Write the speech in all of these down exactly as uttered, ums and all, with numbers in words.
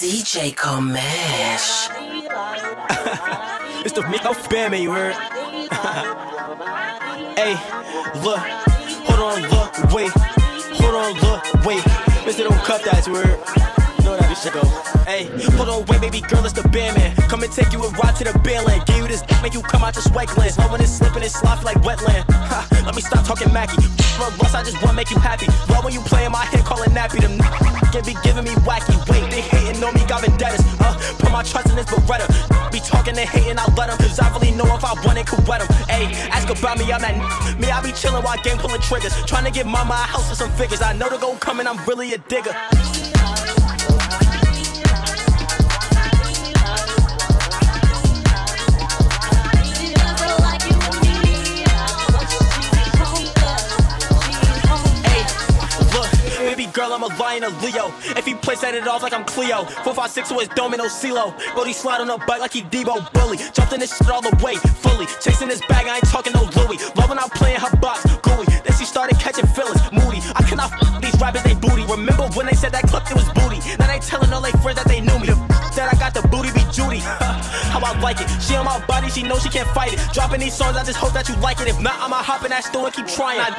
D J Comesh. It's the Mouth Band, you heard? Hey, look, hold on, look, wait, hold on, look, wait. Mister Don't Cut That, you heard? You know how this shit go. Hey, hold on, wait, baby girl, it's the band man. Come and take you a ride to the bandland. Give you this, make you come out the sweatlands. Love when it's slipping, it's slop like wetland. Ha, let me stop talking Mackie. Run bust, I just wanna make you happy. Love when you play in my head, calling nappy. Them can be giving me wacky. Wait, they hating on me, got vendettas. Uh, put my trust in this Beretta. Be talking and hating, I let them. Cause I really know if I want it, could wet them. Hey, ask about me, I'm that n- Me, I be chillin' while game pulling triggers. Trying to get mama a house for some figures. I know the goal coming, I'm really a digger. Girl, I'm a lion, a Leo. If he plays at it off like I'm Cleo. four five six to his dome and no CeeLo. Brody slide on a bike like he Debo Bully. Jumped in this shit all the way, fully. Chasing this bag, I ain't talking no Louis. Love when I'm playing her box, gooey. Then she started catching feelings, moody. I cannot f these rappers, they booty. Remember when they said that clip, it was booty. Now they telling all they friends that they knew me. The that I got the booty be Judy. How I like it. She on my body, she knows she can't fight it. Dropping these songs, I just hope that you like it. If not, I'ma hop in that store and keep trying. I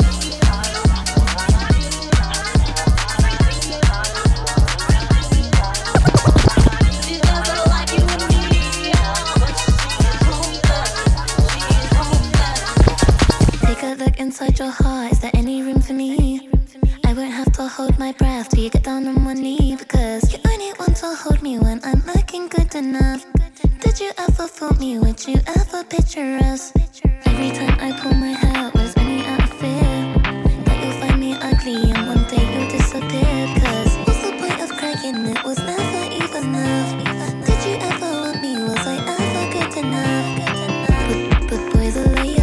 Look inside your heart, is there any room for me? I won't have to hold my breath till you get down on one knee. Because you only want to hold me when I'm looking good enough. Did you ever fool me? Would you ever picture us? Every time I pull my hair, was only out of fear that you'll find me ugly and one day you'll disappear. Cause what's the point of crying? It was never even enough. Did you ever want me? Was I ever good enough? But, but boys are like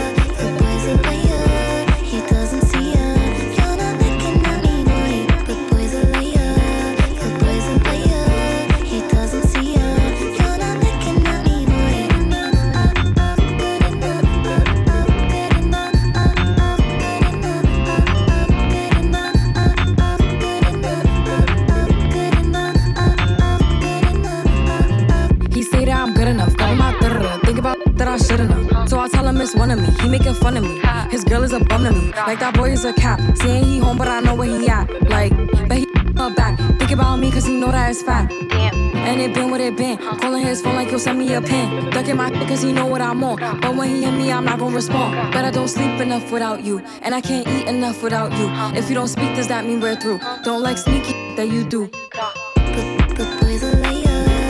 I should've known. So I tell him it's one of me. He making fun of me. His girl is a bum to me. Like that boy is a cap. Saying he home, but I know where he at. Like, but he her back. Think about me, cause he know that it's fat. And it been what it been. Calling his phone like he'll send me a pin. Ducking my shit cause he know what I'm on. But when he hit me, I'm not gonna respond. But I don't sleep enough without you. And I can't eat enough without you. If you don't speak, does that mean we're through? Don't like sneaky that you do. But, but boys are like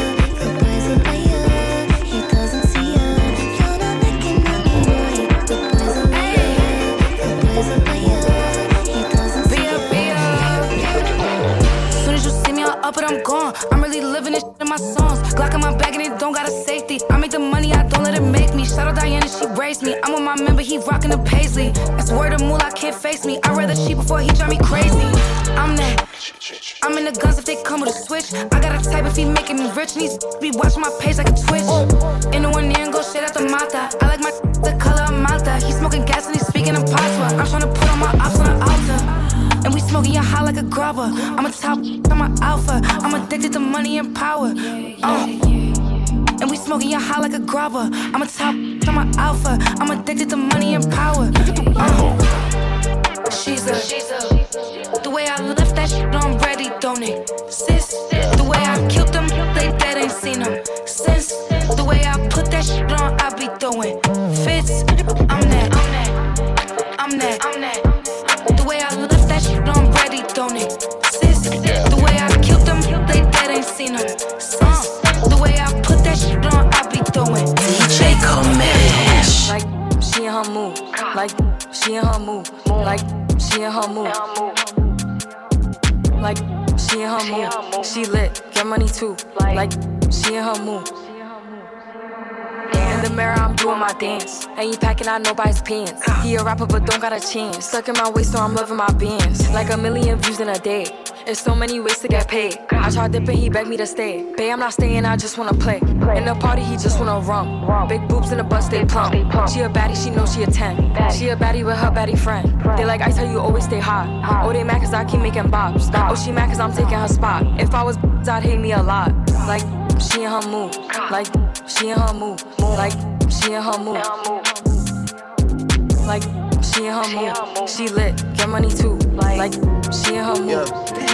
but I'm gone. I'm really living this shit in my songs. Glock in my bag and it don't got a safety. I make the money, I don't let it make me. Shout out Diana, she raised me. I'm with my member, he rockin' the Paisley. That's word of moolah, can't face me. I'd rather cheat before he drive me crazy. I'm that. I'm in the guns if they come with a switch. I got a type if he making me rich. And he's be watching my page like a Twitch. In the one near and go shit at the mata. I like my the color of Malta. He's smoking gas and he's speaking in patois. I'm tryna put all my ops on the altar. And we smoking your high like a grubber. I'm a top, I'm an alpha. I'm addicted to money and power. Uh. And we smoking your high like a grubber. I'm a top, I'm an alpha. I'm addicted to money and power. Uh. She's a, she's a. The way I left that shit on ready, don't it? Sis, the way I killed them, they dead ain't seen them. Since the way I put that shit on, I be throwing fits. I'm that, I'm that, I'm that, I'm that. The way I left that shit on ready, don't it? Sis, the way I killed them, they dead ain't seen them. Since the way I put that shit on, I be throwing D J Comesh. Like she in her mood, like she in her mood, like she in her mood. Like she in her mood, she lit, get money too. Like she in her mood. In the mirror, I'm doing my dance. Ain't packing out nobody's pants. He a rapper, but don't got a chance. Stuck in my waist, so I'm loving my bands. Like a million views in a day. There's so many ways to get paid. I tried dipping, he begged me to stay. Babe, I'm not staying, I just wanna play. In the party, he just wanna rum. Big boobs in the bus, they plump. She a baddie, she knows she a ten. She a baddie with her baddie friend. They like I tell you, always stay hot. Oh, they mad cause I keep making bops. Oh, she mad cause I'm taking her spot. If I was I'd hate me a lot. Like, she in her mood. Like, she in her mood. Like, she in her mood. Like, she in her mood. She lit, get money too. Like, she in her mood.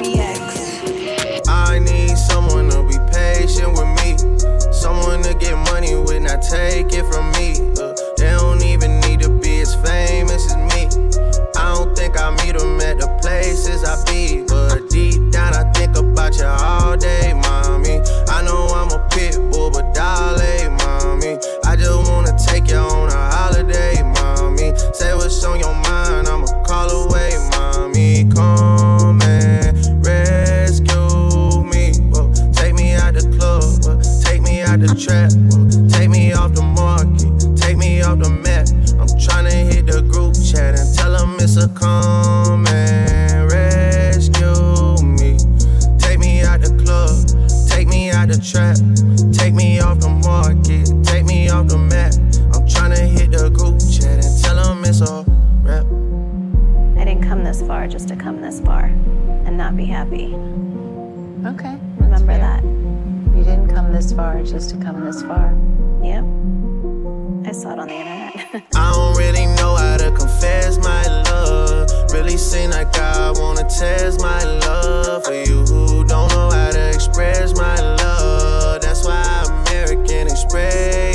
I need someone to be patient with me. Someone to get money with, not take it from me. Uh, they don't even need to be as famous as me. I don't think I meet them at the places I be. But deep down I think about you all day, mommy. I know I'm a pit bull, but darling, mommy, I just wanna take you on a holiday, mommy. Say what's on your mind, I'ma call away, mommy. Come and rescue me. Whoa, take me out the club, whoa, take me out the trap, whoa, take me off the market, take me off the map. I'm tryna hit the group chat and tell them it's a come and rescue me. Take me out the club, take me out the trap, take me off the market, take me off the map. I'm tryna hit the group chat and tell them it's a rap. I didn't come this far just to come this far and not be happy. Okay. Remember that. You didn't come this far just to come this far. Yep. I saw it on the internet. I don't really know how to confess my love. Really seem like I wanna test my love for you who don't know how to express my love. That's why American Express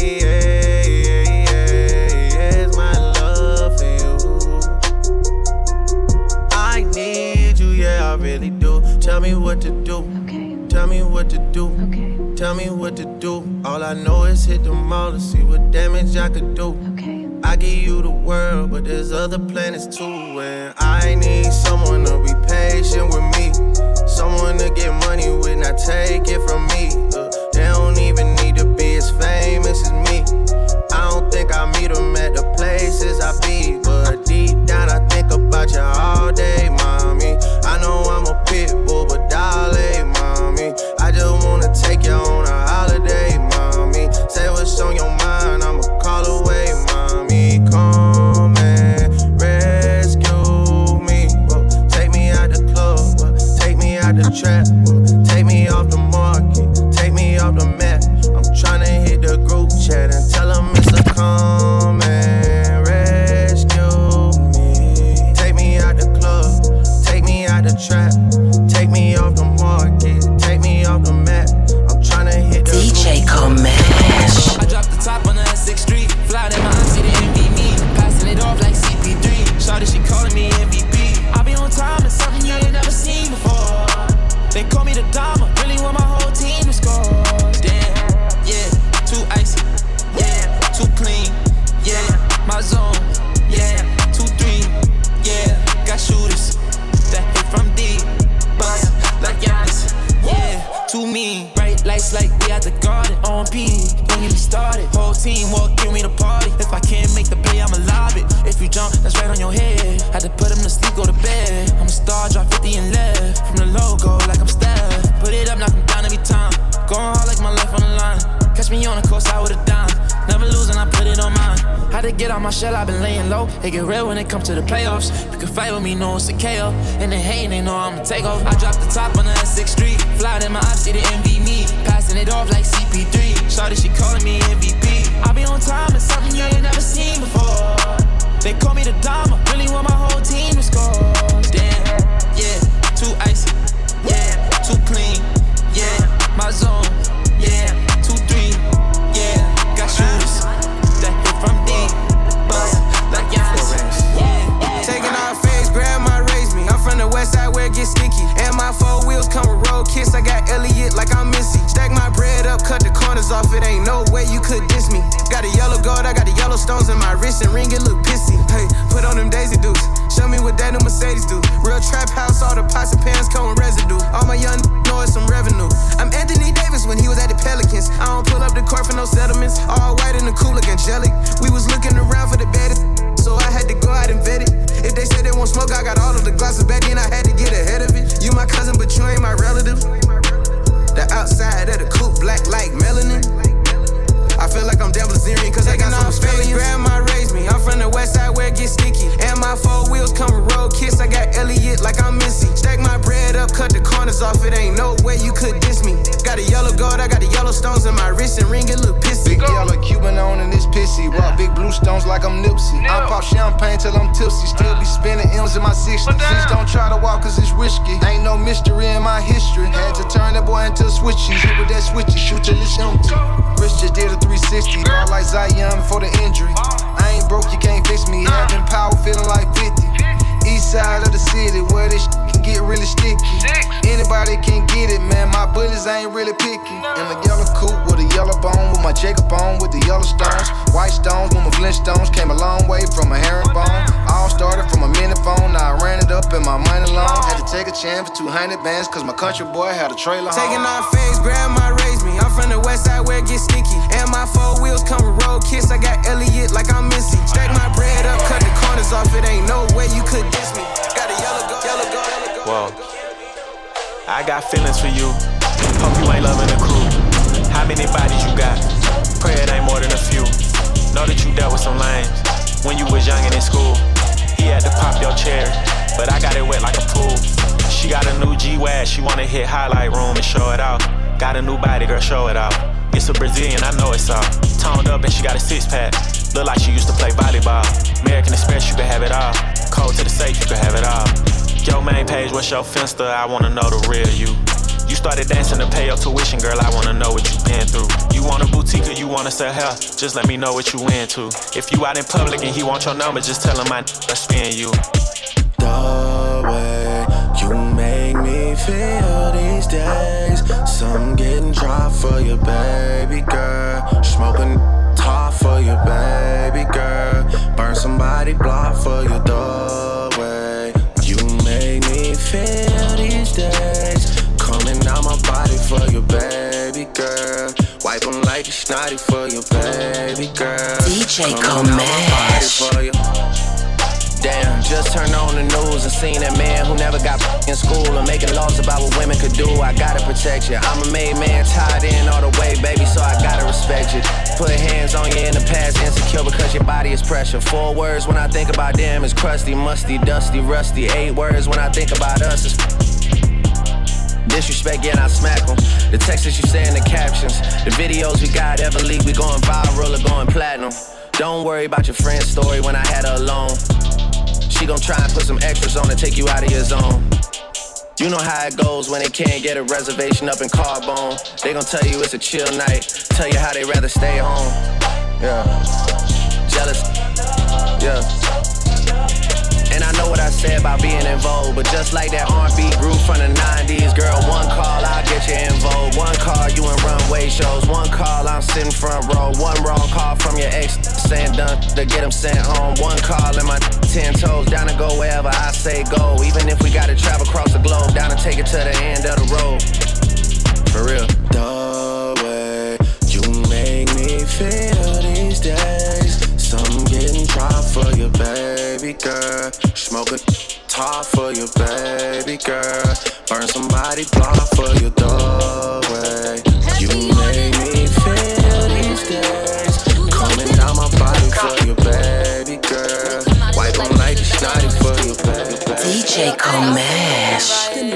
my love for you. I need you, yeah, I really do. Tell me what to do. Okay. Tell me what to do. Okay. Tell me what to do. All I know is hit the mall to see what damage I could do. Okay. I give you the world, but there's other planets too. And I need someone to be patient with me. Someone to get money with, not take it from me. Uh, they don't even need to be as famous as me. I don't think I meet them at the places I be. But deep down I think about you all day, mommy. I know I'm a pit bull, but darling, mommy, I just wanna take you on a holiday, mommy. Say what's on your mind, I'ma call away, mommy. Come and rescue me. Whoa, take me out the club, whoa, take me out the trap, whoa, take me off the market, take me off the map. I'm tryna hit the group chat and tell them it's a come and rescue me. Take me out the club, take me out the trap, take me off the market, take me off the map. I'm tryna hit the D J Comesh. I dropped the top on the sixth Street. Fly in my auntie to envy me. Passing it off like C P three. Shawty, she calling me M V P. I be on time, it's something you ain't never seen before. They call me the Dama. Really want my whole team to score. Damn, yeah, too icy. Yeah, too clean. Yeah, my zone. Yeah, two, three. Yeah, got shooters that hit from deep. Bust like Giannis. Yeah, too mean. Bright lights like we at the garden. On P, don't get me started. Whole team walk in, we the party. If I can't make the play, I'ma lob it. If you jump, that's right on your head. Had to put him to sleep, go to bed. I'm a star, drop fifty and left. From the logo, like I'm Steph. Put it up, knock him down every time. Going hard like my life on the line. Catch me on the course, I would've dime. Never losing, I put it on mine. Had to get out my shell, I've been laying low. It get real when it comes to the playoffs. You can fight with me, know it's a K O. And they hating, they know I'ma take off. I dropped the top on the sixth Street. Fly in my eyes, see the envy me. Passing it off like C P three. Shawty, she calling me M V P. I be on time, it's something you ain't never seen before. They call me the Dama. Really want my whole team to score. Damn, yeah, too icy. Yeah, too clean. Yeah, my zone. Yeah, two, three. Yeah, got shooters that hit from deep. Bust like Giannis. Yeah. Taking off face, grab my raise me. I'm from the west side where it gets sticky. And my four wheels come with road kits. I got Elliott like I'm Missy. Stack my bread up, cut the corners off. It ain't no way you could diss me. Got a yellow gold, I got the yellow stones in my wrist and ring. It look pissy. Hey, put on them Daisy Dukes. Show me what that new Mercedes do. Real trap house, all the pots and pans come with residue. All my young know it's some revenue. I'm Anthony Davis when he was at the Pelicans. I don't pull up the court for no settlements. All white in the got a yellow gold, I got the yellow stones in my wrist and ring, it look pissy. Big yellow Cuban on and it's pissy. Rock big blue stones like I'm Nipsey. I pop champagne till I'm tipsy. Still be spinning M's in my sixties. Please don't try to walk cause it's risky. Ain't no mystery in my history. Had to turn that boy into a switchy. Hit with that switchy, shoot till it's empty. Chris just did a three sixty. Ball like Zion before the injury. I ain't broke, you can't fix me. Having power, feeling like fifty. East side of the city, where this shit can get really sticky. Anybody can get it, man. My bullets ain't really picky. In a yellow coupe with a yellow bone, with my Jacob on, with the yellow stones. White stones with my Flintstones. Came a long way from a herringbone. All started from a mini phone. Now I ran it up in my money loan. Had to take a chance for two hundred bands, cause my country boy had a trailer home. Taking off face, grandma raised me. I'm from the west side where it gets sticky. And my four wheels come with road kiss. I got Elliot like I'm Missy. Stack my bread up, cut the corners off. It ain't no way you could diss me. Got a yellow go, yellow go, yellow go. Whoa, I got feelings for you. Hope you ain't loving the crew. How many bodies you got? Pray it ain't more than a few. Know that you dealt with some lames when you was young and in school. He had to pop your chair, but I got it wet like a pool. She got a new G-Wag, she wanna hit highlight room and show it out. Got a new body, girl, show it out. It's a Brazilian, I know it's all. Toned up and she got a six-pack. Look like she used to play volleyball. American Express, you can have it all. Code to the safe, you can have it all. Your main page, what's your Finsta? I wanna know the real you. You started dancing to pay your tuition, girl, I wanna know what you been through. You want a boutique or you wanna sell hair? Just let me know what you into. If you out in public and he want your number, just tell him I spin you. The way you make me feel these days. Some getting dry for you, baby girl. Smoking top for you, baby girl. Burn somebody block for you, the way you make me feel these days. Coming out my body for you, baby girl. Wipe them like a snotty for you, baby girl. D J Comash. Damn, just turned on the news and seen that man who never got in school and making laws about what women could do. I gotta protect you. I'm a made man, tied in all the way, baby, so I gotta respect you. Put hands on you in the past, insecure because your body is pressure. Four words when I think about them is crusty, musty, dusty, rusty. Eight words when I think about us is disrespect, yeah, I smack them. The texts you say in the captions, the videos we got ever leak, we going viral or going platinum. Don't worry about your friend's story when I had her alone. She gon' try and put some extras on to take you out of your zone. You know how it goes when they can't get a reservation up in Carbone. They gon' tell you it's a chill night, tell you how they rather stay home. Yeah, jealous, yeah. And I know what I said about being in vogue, but just like that R and B group from the nineties, girl, one call, I'll get you in vogue. One call, you in runway shows. One call, I'm sitting front row. One wrong call from your ex, saying done to get him sent home. One call and my ten toes, down to go wherever I say go. Even if we gotta travel across the globe, down to take it to the end of the road. For real. The way you make me feel these days. Some getting dry for you, baby girl. Smoking top for you, baby girl. Burn somebody block for you, the way you make me feel these days. Coming down my body for you, baby girl. Wipe them like a snotty for you, baby girl. D J Comash.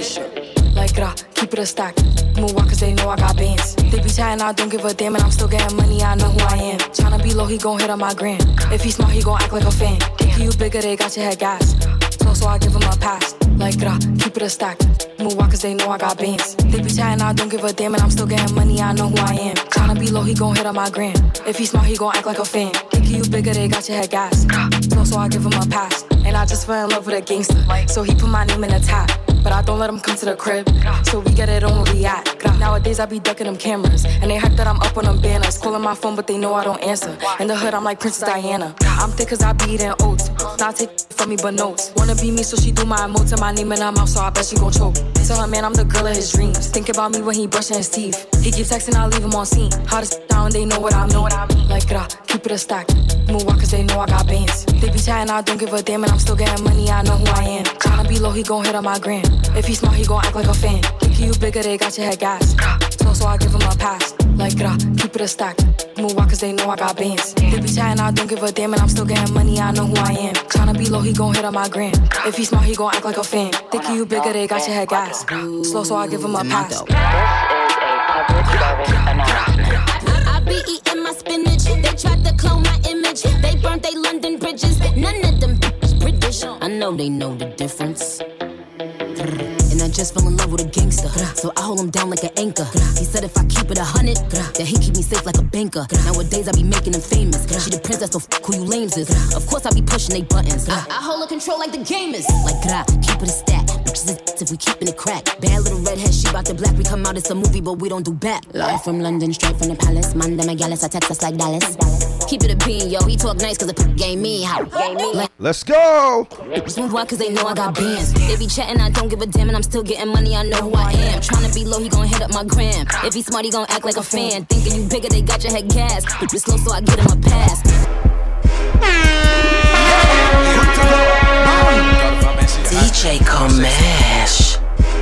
Like rah, keep it a stack. Move walk cause they know I got bands. They be chatting, I don't give a damn, and I'm still getting money, I know who I am. Tryna be low, he gon' hit on my gram. If he smart, he gon' act like a fan. Think you bigger, they got your head gas. So, so I give him a pass. Like rah, keep it a stack. Move walk cause they know I got bands. They be chatting, I don't give a damn, and I'm still getting money, I know who I am. Tryna be low, he gon' hit on my gram. If he smart, he gon' act like a fan. Think you bigger, they got your head gas. So, so I give him a pass. And I just fell in love with a gangster. So he put my name in the top. But I don't let him come to the crib, so we get it on where we at. Nowadays I be ducking them cameras, and they hype that I'm up on them banners. Calling my phone, but they know I don't answer. In the hood, I'm like Princess Diana. I'm thick cause I be eating oats. Not take from me, but notes. Wanna be me, so she do my emotes and my name in her mouth, so I bet she gon' choke. Tell her, man, I'm the girl of his dreams. Think about me when he brushing his teeth. He keep texting, I leave him on scene. Hottest down, they know what I mean. Like, rah, keep it a stack. Move walk cause they know I got bands. They be chatting, I don't give a damn, and I'm still getting money, I know who I am. Tryna be low, he gon' hit on my gram. If he smart, he gon' act like a fan. Think you bigger, they got your head gas. So, so I give him a pass. Like, rah, keep it a stack. Move walk cause they know I got bands. They be chatting, I don't give a damn, and I'm still getting money, I know who I am. Tryna be low, he gon' hit on my gram. If he smart, he gon' act like a fan. Think you bigger, they got your head gas. Slow, so I give him a pass. This is a public know they know the difference. And I just fell in love with a gangster, so I hold him down like an anchor. He said if I keep it a hundred, that he keep me safe like a banker. Nowadays I be making him famous. She the princess, so f who you lames is. Of course I be pushing they buttons. I, I hold her control like the gamers. Like gra, keep it a stack. Bitches is if we keeping it crack. Bad little redhead, she bout the black. We come out, it's a movie, but we don't do back. Live from London, straight from the palace. Man, them a gallus, I text us like Dallas. Keep it a bean, yo. He talk nice cause the p game me how. Like, let's go. Smooth why cause they know I got bands. They be chatting, I don't give a damn, and I'm still getting money, I know who I am. Tryna be low, he gon' hit up my gram. If he smart, he gon' act like a fan. Thinking you bigger, they got your head gas. But you slow, so I get him a pass. D J Comash.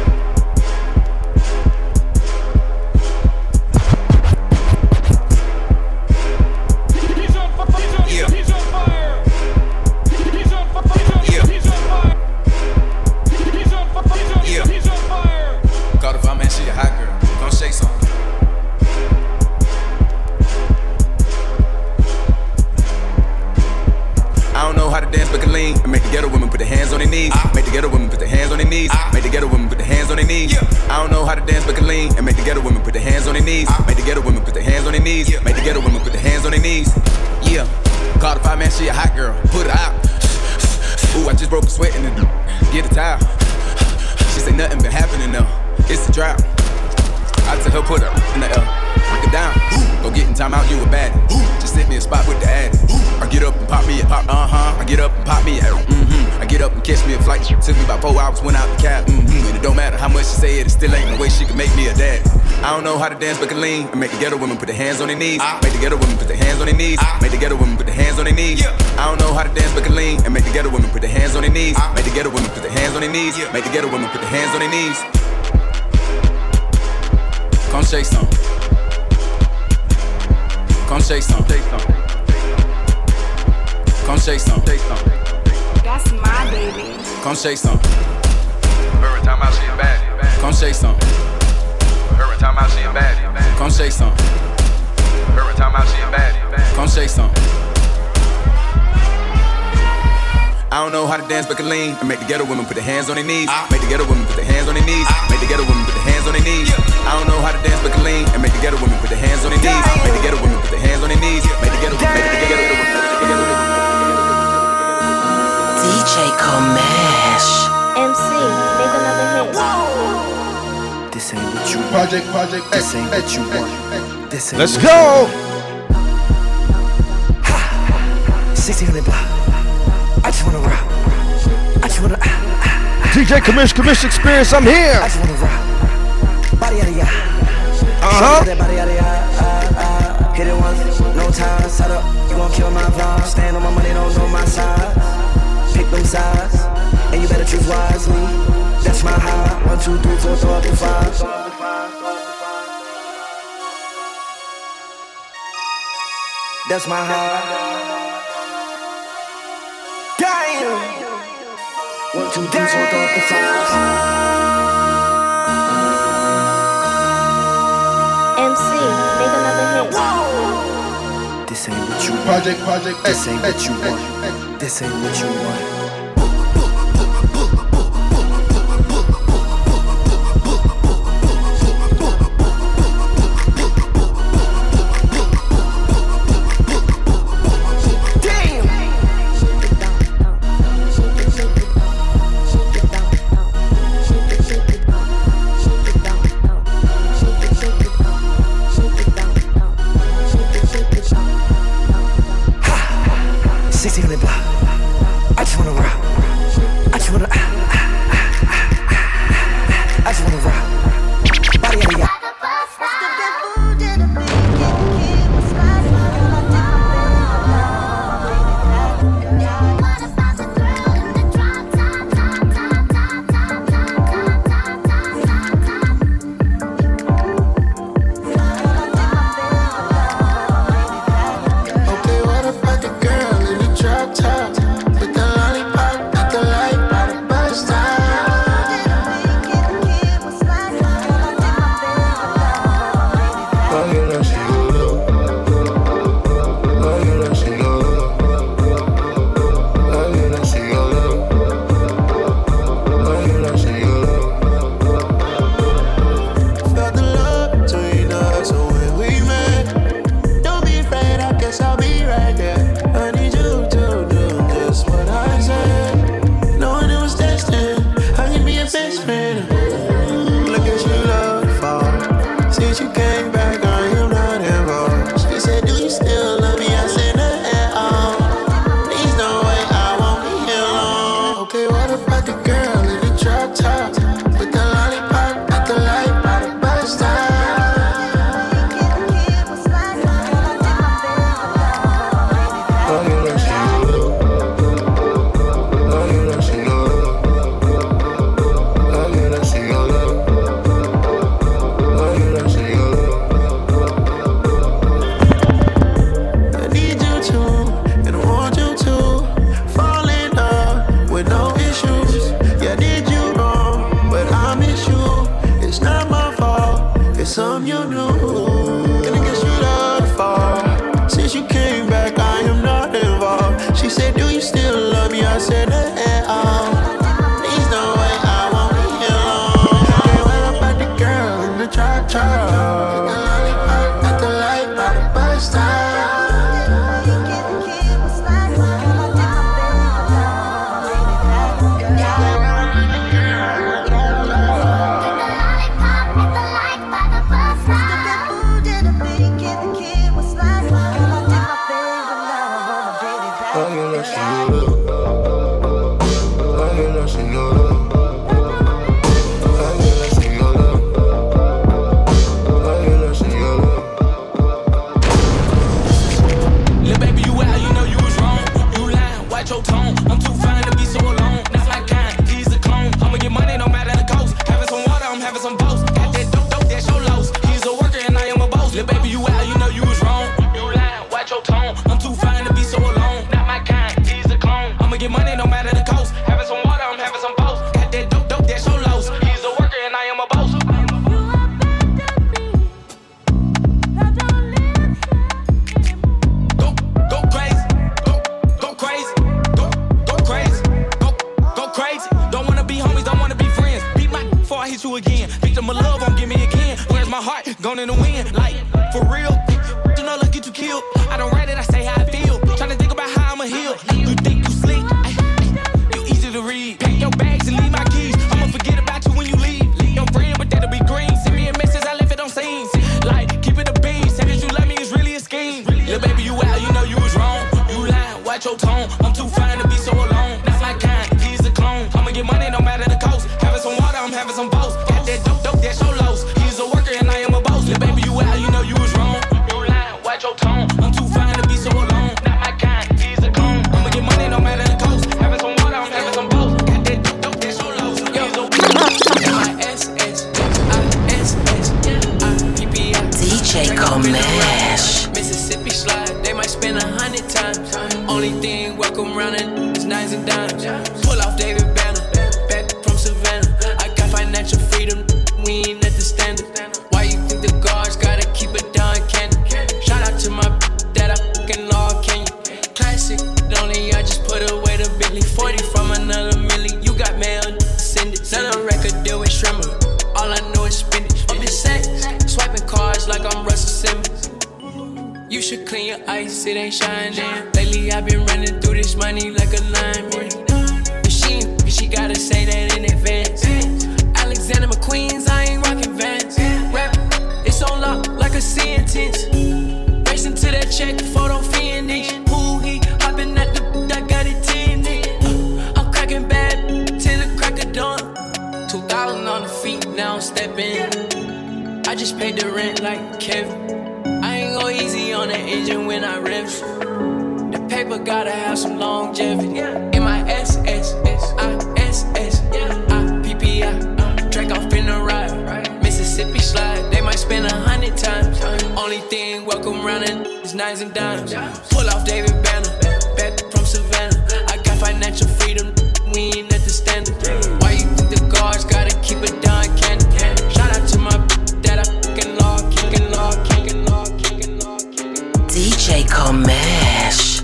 Make the ghetto women put their hands on their knees. Make the ghetto women put their hands on their knees. I don't know how to dance but can lean. And make the ghetto women put their hands on their knees. Make the ghetto women put their hands on their knees. Make the ghetto women put their hands on their knees. Yeah, call the five man, she a hot girl. Put her out. Ooh, I just broke a sweat in the get a towel. She say nothing been happening though. It's a drought. I tell her put her in the air. Break it down. Go get in time out, you a baddie. Just hit me a spot with the addy. I get up and pop me a pop, uh-huh. I get up and pop me a mm-hmm. I get up and catch me a flight. Took me about four hours, went out the cab. Mm-hmm. And it don't matter how much she say it, it still ain't no way she can make me a daddy. I don't know how to dance but can lean. And make the ghetto women put their hands on their knees. Make the ghetto women put their hands on their knees. Make the ghetto women put their hands on their knees. I don't know how to dance but can lean. And make the ghetto women put their hands on their knees. Make the ghetto women put their hands on their knees. Make the ghetto women put their hands on their knees. Come shake some. Come shake some. Come shake some. That's my baby. Come shake some. Every time I see a baddie. Come shake some. Every time I see a baddie. Come shake some. Every time I see a baddie. Come shake some. I don't know how to dance but can lean. And make the ghetto women put their hands on their knees. Make the ghetto women put their hands on their knees. Make the ghetto women put their hands on their knees. I don't know how to dance but can lean. And make the ghetto women put their hands on their knees. Make the ghetto women put their hands on their knees. Make the ghetto women, make the ghetto women, make the ghetto women. D J Comash. M C, make another hit. This ain't what you want. Project, project, This ain't what you want. This ain't Let's what go. sixteen hundred block. I just wanna rock. I just wanna. D J Commish, Commish Experience, I'm here. I just wanna rock. Body out of ya. Uh huh. Body out of ya. Uh, uh, hit it once, no time. Set up, you gon' kill my vibe. Stand on my money, don't know my size. Pick them sides, and you better choose wisely. That's my high. One, two, three, four, throw up your five. That's my high. Damn. One, two, three, four, throw up the fives. M C, make another hit. This ain't what you want. Project, project, This ain't what you want. This ain't what you want. sixteen hundred block. I just wanna Since you came back, I am not involved. She said, do you still love me? I said, not at all. Please don't wait, I won't be here long. Okay, what about the girl in the drop top? With the lollipop at the light by the bus stop. Some you knew, and I guess you love fall. Since you came back, I am not involved. She said, do you still love me? I said, not at all. Please don't wait, I won't be here long. Okay, what about the girl in the drop top? At the light by the bus stop. It ain't shining. Lately I've been running through this money like a lineman. If she, if she gotta say that in advance. Alexander McQueen's, I ain't rockin' Vans. Rap, it's on lock like a sentence. Racing to that check, photo finish. Who he hopping at the, I got it ten uh, I'm cracking bad till the crack of dawn. Two thousand on the feet, now I'm stepping. I just paid the rent like Kevin. I ain't go easy on the engine when I rev. The paper gotta have some longevity. M I S S S I S S I P P I. Drake off in the ride. Mississippi slide. They might spend a hundred times. Only thing welcome round it is nines and dimes. Pull off David Banner. Back from Savannah. I got financial freedom. We ain't at the standard. Why you think the guards gotta keep it down? Candy. Shout out to my that I fucking law, kicking law, kicking law. D J Comesh.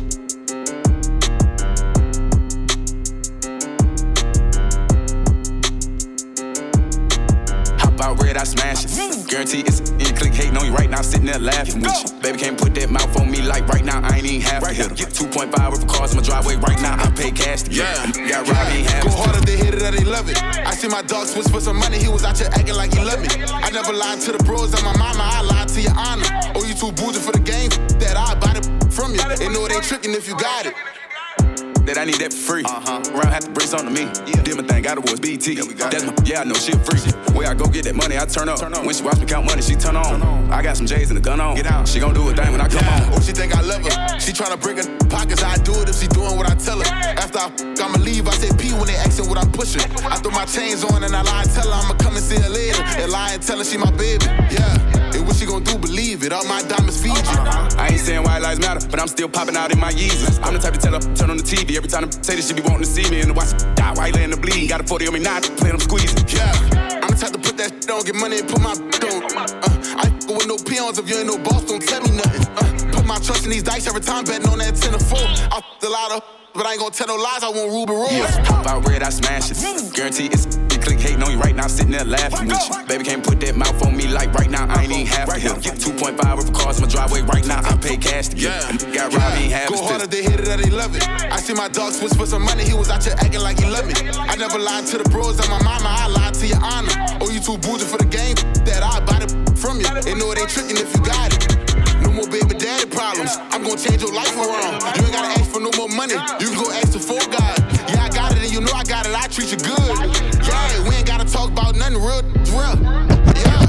Hop out red, I smash it. Guarantee it's In click hating on you right now, sitting there laughing with you. Baby can't put that mouth on me like right now, I ain't even half right to hit him. two point five worth of cars in my driveway right now, I pay cash to get yeah. Got robbed, ain't half. Go harder, they hit it or they love it. I see my dog switch for some money, he was out here acting like he loved me. I never lied to the bros and my mama, I lied to your honor. Oh, you too bougie for the game, that I buy it from you. They know it ain't tricking if you got it. That I need that for free. Uh-huh. Round have to bring something to me. Yeah. Did my thing, got it was B T. Yeah, That's my, yeah, I know she a freak. Where I go get that money, I turn up. Turn when she watch me count money, she turn on. turn on. I got some J's and a gun on. Get out. She gon' do a thing when I come yeah. on. Oh, she think I love her. She tryna break her pockets. I do it if she doing what I tell her. After I f- I'ma leave, I say P when they asking what I'm pushing. I throw my chains on and I lie and tell her I'ma come and see her later. And lie and tell her she my baby. Yeah. And what she gon' do, believe it. All my diamonds feed you. I ain't saying white lives matter, but I'm still popping out in my Yeezys. I'm the type to tell her, turn on the T V every time they say this shit. Be wanting to see me and watch die while laying the bleed. Got a forty on me now, playing them squeezing. Yeah, I'm the type to put that shit on, get money and put my on. Uh, I f with no peons, if you ain't no boss, don't tell me nothing. Uh, put my trust in these dice every time, betting on that ten or four. I f a lot of, but I ain't gonna tell no lies, I want Ruby Rose. Yeah, pop out red, I smash it. Guarantee it's click hating on you right now, sitting there laughing with you. Baby can't put that mouth on me like right now, I ain't even half to him. two point five worth of cars in my driveway right now, I pay cash to get. Yeah. Got robbed, ain't half. Go harder, they hit it or they love it. I see my dog switch for some money, he was out here acting like he loved me. I never lied to the bros and my mama, I lied to your honor. Oh, you too bougie for the game, that I buy it from you. They know it ain't tricking if you got it. No more baby daddy problems, I'm gonna change your life around. You ain't gotta ask for no more money, you can go ask the full God. Yeah, I got it and you know I got it, I treat you good. Yeah, we ain't gotta talk about nothing real, real. Yeah.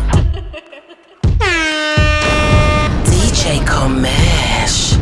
D J Comesh.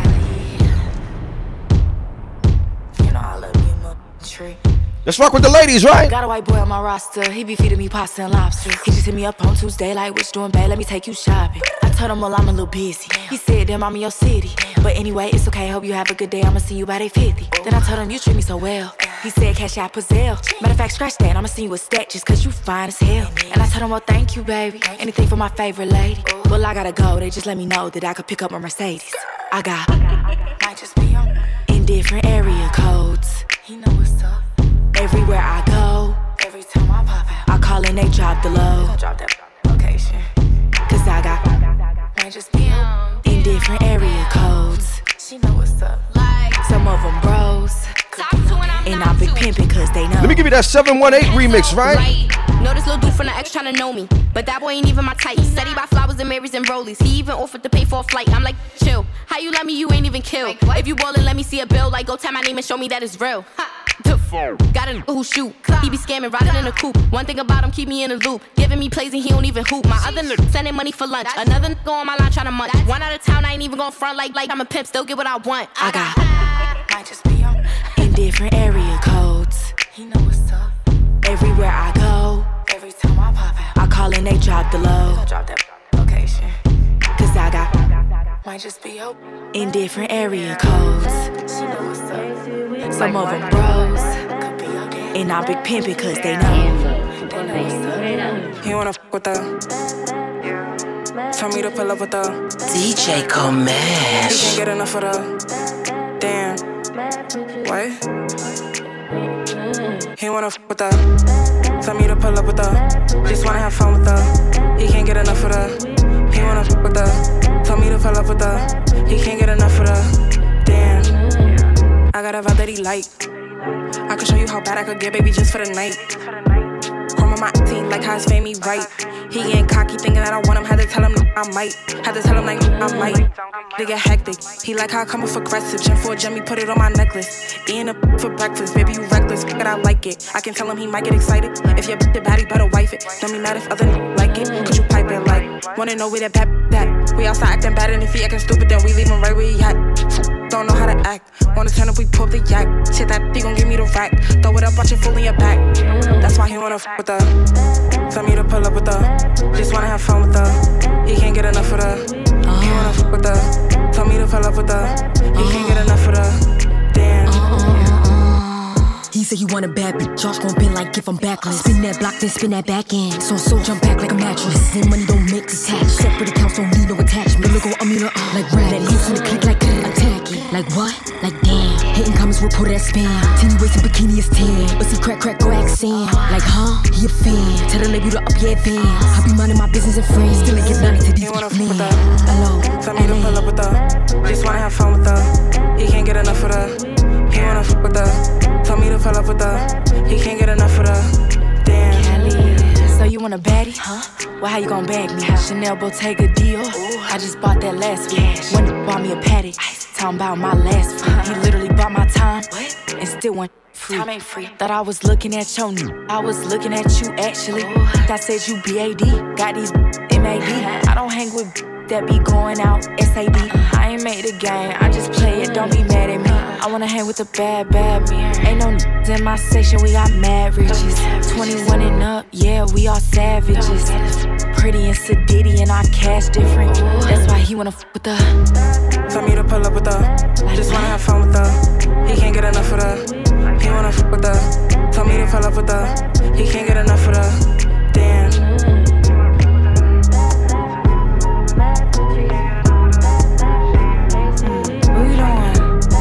You know I love you, my tree. Let's rock with the ladies, right? Got a white boy on my roster, he be feeding me pasta and lobster. He just hit me up on Tuesday like, what you doing, babe? Let me take you shopping. I told him, well, I'm a little busy. He said, damn, I'm in your city. But anyway, it's okay, hope you have a good day. I'ma see you by day fifty. Then I told him, you treat me so well. He said, cash out Pazelle. Matter of fact, scratch that, I'ma see you a stack just cause you fine as hell. And I told him, well, thank you, baby. Anything for my favorite lady. Well, I gotta go, they just let me know that I could pick up my Mercedes. I got might just be on in different area codes. He know what's up. Everywhere I go, every time I pop out, I call and they drop the low. Drop that location. Cause I got might just be on in different area codes. She know what's up. Like some of them bros. And I'm big pimpin' cause they know. Let me give you that seven one eight remix, right? right? Know this little dude from the X tryna know me, but that boy ain't even my type. Said he buy flowers and Marys and Rollies. He even offered to pay for a flight. I'm like, chill. How you let me? You ain't even kill. If you ballin', let me see a bill. Like, go tell my name and show me that it's real. The f- got a n- who shoot. He be scamming, riding in a coupe. One thing about him, keep me in a loop. Giving me plays and he don't even hoop. My other n- sending money for lunch. Another n- go on my line tryna munch. One out of town, I ain't even gon' front like like I'm a pimp. Still get what I want. I got might just be on in different area codes. He know what's up. Everywhere I go, every time I pop out, I call and they drop the low. Drop that location. Cause I got might just be open in different area codes. She know what's up. Some of them bros could be okay. And I'm big pimpin' cause they know. They know what's up. He wanna f with her. Tell me to pull up with her. D J Comesh. He can't get enough of her. Damn. What? He wanna f with her. Tell me to pull up with her. Just wanna have fun with her. He can't get enough of her. He wanna f with her. Tell me to pull up with her. He can't get enough of her. Damn. I got a vibe that he like. I can show you how bad I could get, baby, just for the night. Chrome on my team like how it's made me right. He getting cocky, thinking that I want him. Had to tell him I might. Had to tell him like I might. They get hectic. He like how I come with aggressive. Gem for a gem, he put it on my necklace. Eating a for breakfast, baby, you reckless. But I like it. I can tell him he might get excited. If your bitch bad, he better wife it. Don't be mad if other n- like it. Cause you pipe it like. Wanna know where that bad that. We outside acting bad, and if he acting stupid, then we leave him right where he at. Don't know how to act. Wanna turn up, we pull up the yak. Shit that he gon' give me the rack. Throw it up, watch it full in your back. That's why he wanna f with her. Tell me to pull up with her. Just wanna have fun with her. He can't get enough of her. He wanna f with her. Tell me to pull up with her. He can't get enough of her. Damn. He said he want a bad bitch. Josh gon' bend like if I'm backless. Spin that block, then spin that back end. So so jump back like a mattress. And money don't make detached. Separate accounts don't need no attachment. The look on Amina, uh, like red. That leaves in the click like uh, attack it. Like what? Like damn. Hating comments pull, pull that spin. Teeny waist and bikini is ten. But see crack, crack, go accent. Like, huh? He a fan. Tell the label to up your advance. I be minding my business and friends. Still ain't get nothing to these men. Hello, tell me to pull up with her. Just wanna have fun with her. He can't get enough of her. He wanna fuck with her. Tell me to pull up with her. He can't get enough of her. Damn. Kelly, so you want a baddie? Huh? Well, how you gon' bag me? Chanel Bottega Dior. Ooh. I just bought that last week. When you bought me a patty, talking about my last food. Uh-huh. He literally bought my time what? And still went free. Time ain't free. Thought I was looking at your new. I was looking at you actually. Ooh. I said you B A D. Got these M A D. I don't hang with that be going out S A D. I ain't made a game. I just play it. Don't be mad at me. I wanna hang with the bad, bad mirror. Ain't no n***s in my section. We got mad riches. twenty-one and up. Yeah, we all savages. Pretty and sedity and our cash different. That's why he wanna f with her. Tell me to pull up with her. Just wanna have fun with her. He can't get enough of her. He wanna f with her. Tell me to pull up with her. He can't get enough of her. Damn. What you doing?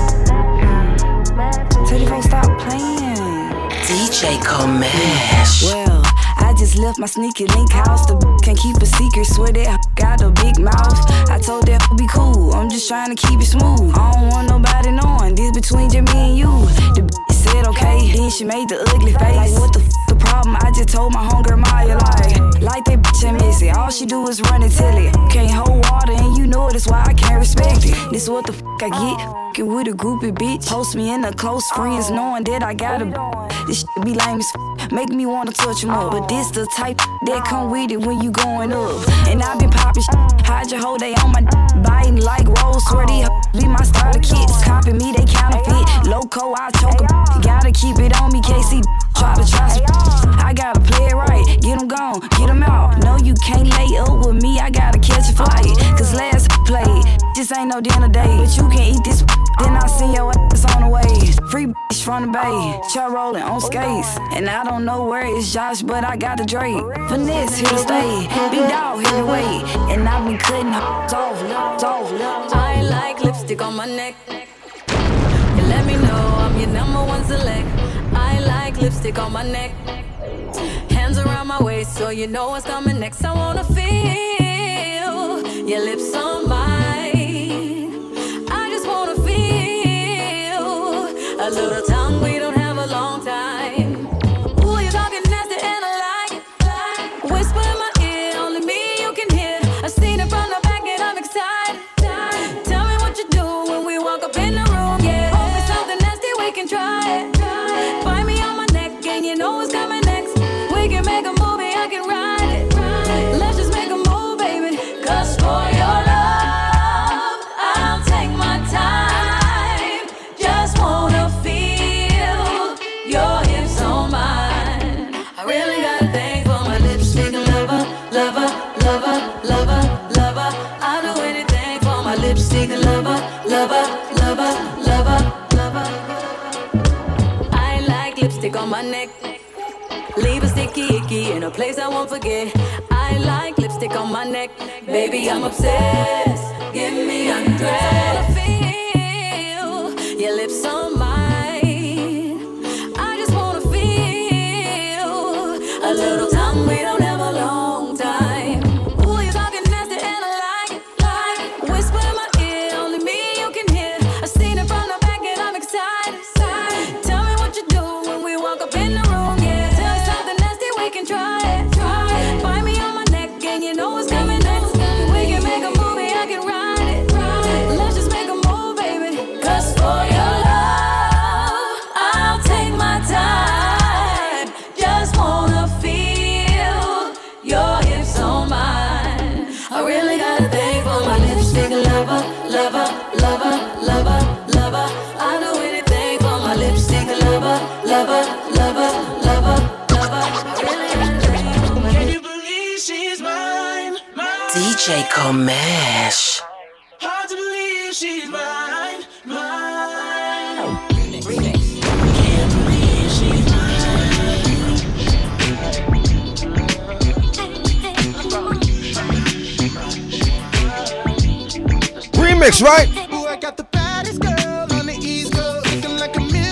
Tell you don't stop playing. D J Comash. Well, I just left my sneaker link house. The can't keep a secret. Swear that got a big mouth. I told that be cool. I'm just trying to keep it smooth. I don't want nobody knowing this between Jimmy and you. The bitch said okay, then she made the ugly face. Like what the f the problem? I just told my homegirl Maya like, like that bitch ain't messy. All she do is run and tell it. Can't hold water and you know it. That's why I can't respect it. This what the f I get. F***ing with a groupie bitch. Post me in the close friends knowing that I got a. This shit be lame as f. Make me wanna touch him up. But this the type that come with it when you going up. And I been poppin' shit. Hide your hoe, they on my biting like rolls. Swear these be my starter kits. Copy me, they counterfeit. Loco, I choke em. Gotta keep it on me, K C. Try to try some. I gotta play it right. Get them gone, get them out. No, you can't lay up with me. I gotta catch a flight. Cause last played, just ain't no dinner date. But you can eat this. Then I see your ass on the way. Free bitch from the bay. Char rolling on skates. And I don't know where it's Josh, but I got the Drake. Finesse here to stay. Big dog here to wait. And I've been cutting off, off, off. I like lipstick on my neck. You let me know I'm your number one select. I like lipstick on my neck. Hands around my waist so you know what's coming next. I wanna feel your lips on mine. I just wanna feel a little tongue. We don't have a long time. Ooh, you're talking nasty and I like it. Whisper in my ear, only me you can hear. I've seen it from the back and I'm excited. Tell me what you do when we walk up in the room. Yeah, hold me something nasty, we can try it. Bite me on my neck and you know what's coming next. We can make a movie, I can ride it. Let's just make a move, baby. Cause for your love, I'll take my time. Just wanna feel your hips on mine. I really got a thing for my lipstick lover, lover, lover, lover, lover. I'll do anything for my lipstick lover, lover, lover, lover, lover. I like lipstick on my neck. Leave a sticky icky in a place I won't forget. I like lipstick on my neck. Baby, I'm obsessed. Give me undressed. I feel your lips on mine. I just wanna feel a little time. We don't have a long time. Ooh, you're talking nasty and I like it. Like whisper in my ear, only me you can hear. I've seen it from the back and I'm excited. Tell me what you do when we walk up in the room. Yeah, tell me something nasty, we can try it. Try it. Bite me on my neck and you know what's coming next. We can make a movie, I can ride it. Let's just make a move, baby. Cause for your love, I'll take my time. Just wanna feel your hips on mine. I really got a thing for my lipstick lover, lover, lover, lover, lover. I'll do anything for my lipstick lover, lover, lover, lover, lover. I really got a thing for my. Can you believe she's mine? Mine. D J Comash. Hard to believe she's mine, mine. Can't believe she's Remix, right? Ooh, I got the baddest girl on the East Coast, looking like a million.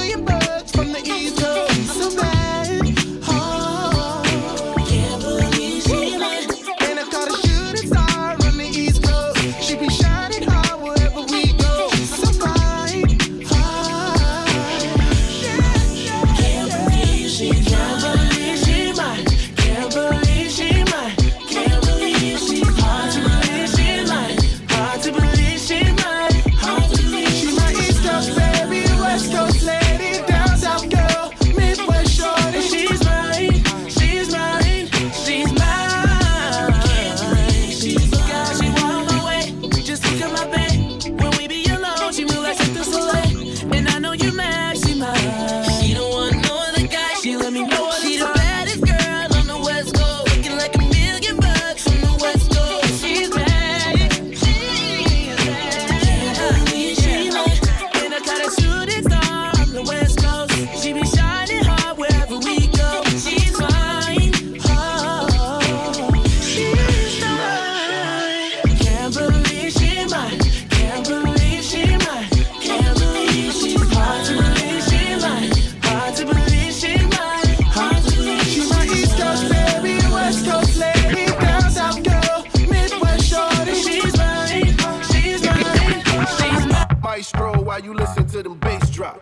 while you listen to them bass drop.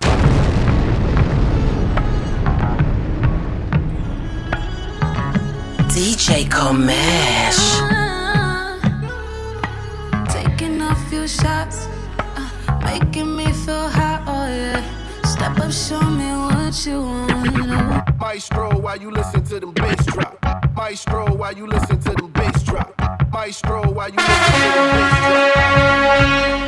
D J Comesh. Taking a few shots, uh, making me feel hot, oh yeah. Step up, show me what you want. Maestro while you listen to them bass drop. Maestro while you listen to them bass drop. Maestro while you listen to them bass drop.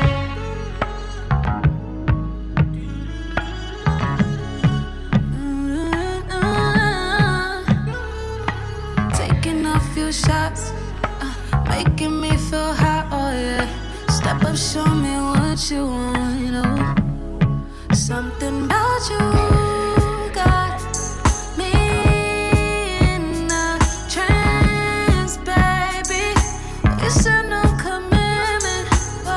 Few shots, uh, making me feel hot, oh yeah. Step up, show me what you want, oh. Something about you got me in a trance, baby. It's a no commitment,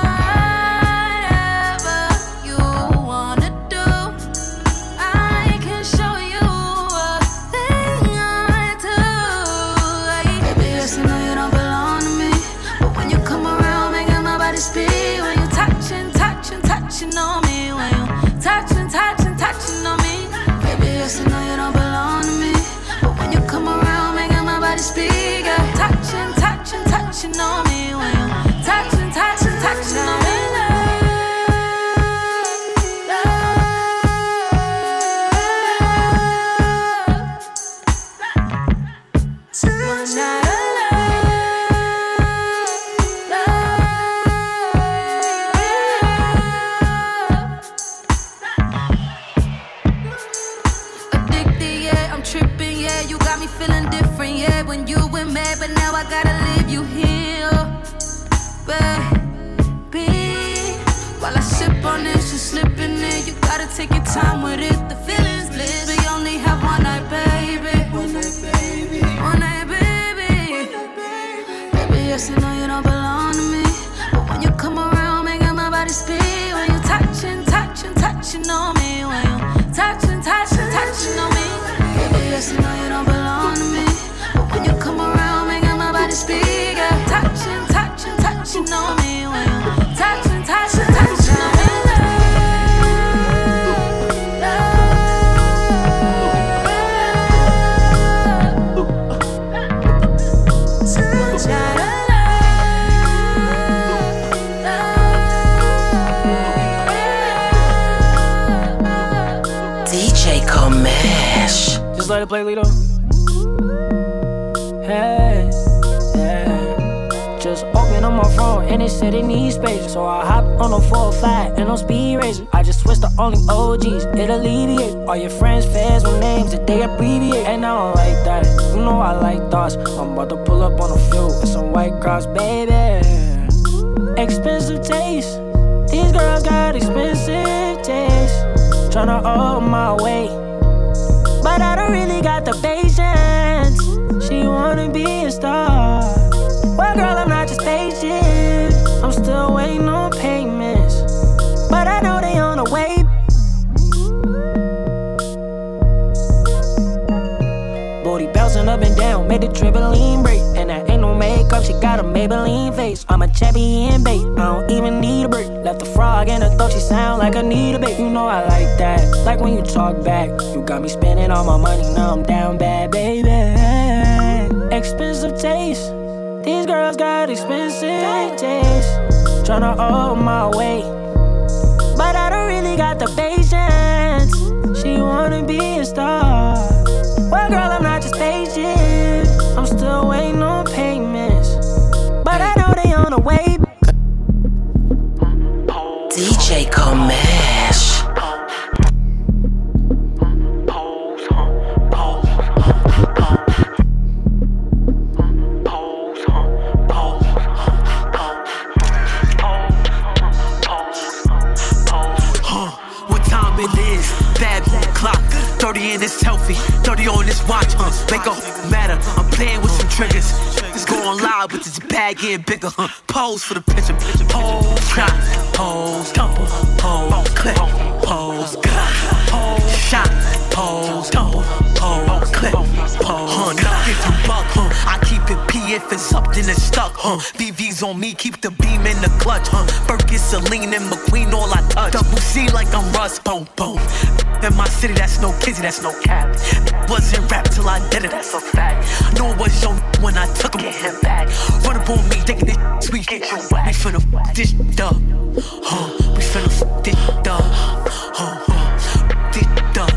whatever you wanna do, I can show you a thing I do. Yes, I know you don't belong to me, but when you come around, making my body speed. When you touching, touching, touching on me. When you touching, touching, touching on me. Baby, yes, I know you don't belong to me, but when you come around, making my body speed. Yeah. Touching, touching, touching on me. When you touching, touching, touching on me. But now I gotta leave you here, baby. While I sip on this, you slipping in. You gotta take your time with it. The feeling's bliss. We only have one night, baby. One night, baby. One night, baby. Baby, yes, I know you don't belong to me, but when you come around, making my body speed. When you touching, touching, touching on me. When you touching, touching, touching on me. Baby, yes, I know you don't belong to me, but when you come around, making my body speak, yeah. Touching, touching, touching on me. When you touching, touching, touching on me. D J Comesh. Just let it play, Lito. Hey, yeah. Just open up my phone and it said it needs space. So I hop on a four oh five and on speed racer. I just switched to only O Gs, it alleviate all your friends' fans with names that they abbreviate. And I don't like that, you know I like thoughts. I'm about to pull up on a few with some white cross, baby. Expensive taste, these girls got expensive taste. Tryna hold my weight, but I don't really got the patience. She wanna be a star. Well, girl, I'm not just patient. I'm still waiting on payments, but I know they on the way. Booty bouncing up and down, made the trampoline break. And that ain't no makeup, she got a Maybelline face. I'm a champion, babe, I don't even need a break. Left the frog in her throat, she sound like Anita, babe. You know I like that, like when you talk back. You got me spending all my money, now I'm down bad, baby. Expensive taste, these girls got expensive taste. Tryna hold my weight, but I don't really got the patience. She wanna be a star. Well, girl, I'm not just patient. I'm still waiting on payments, but I know they on the way. D J Comesh. thirty in this selfie, thirty on this watch, huh? Make a matter, I'm playing with some triggers. This going live, but this bag getting bigger, huh? Pose for the picture, pose, shot, pose, tumble, pose, clip, pose, pose, shot, pose, tumble, pose, clip, pose, huh? Now if you buck, huh? I keep keep it P if it's up, then it's stuck, huh? V V's on me, keep the beam in the clutch, huh? Burgess, Celine, and McQueen, all I touch. Double C like I'm Russ, boom, boom. In my city, that's no kizzy, that's no cap. Wasn't rap till I did it, that's a fact. Know it was your when I took him, get him back. Run up on me, thinking this sweet, get your whack. We finna f this up, huh? We finna f this up, huh? huh. This up,